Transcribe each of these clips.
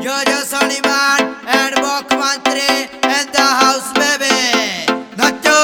Jojo Soliman and Mukhyamantri in the house, baby. Nacho.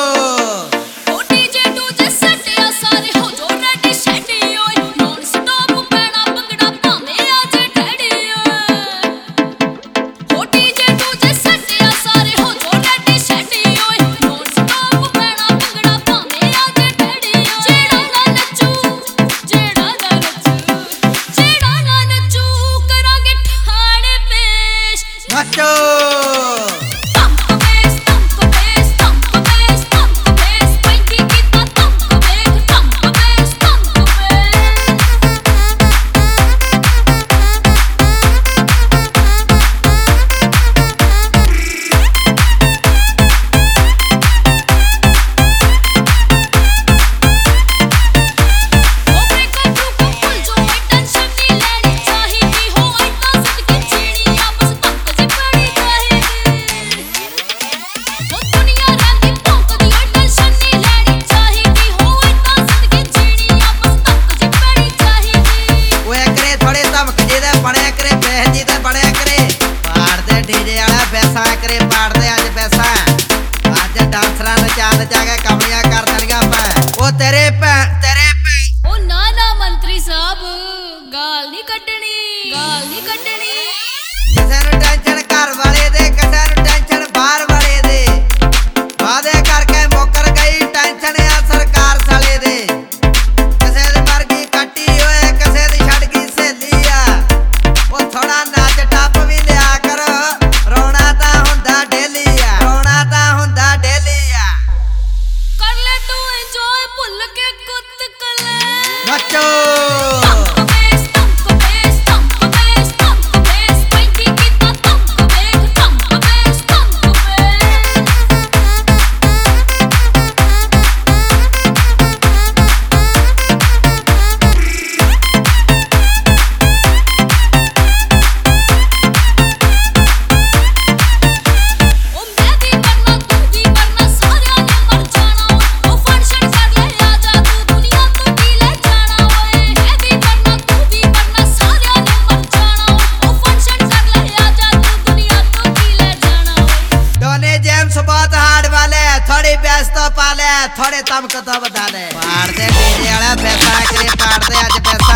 थोड़े तम को तो बता दे पार दे डीजे वाला पैसा करे पार दे आज पैसा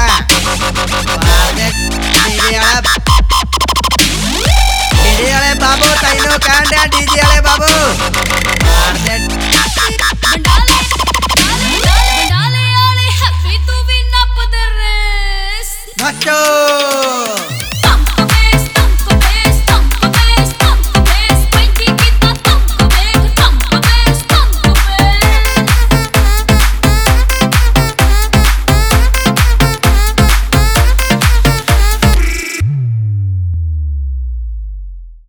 पार दे डीजे वाले बाबू तैनो कहंदे डीजे वाले बाबू पार दे बंडाले वाले हैप्पी तू भी नप दे रेस नचो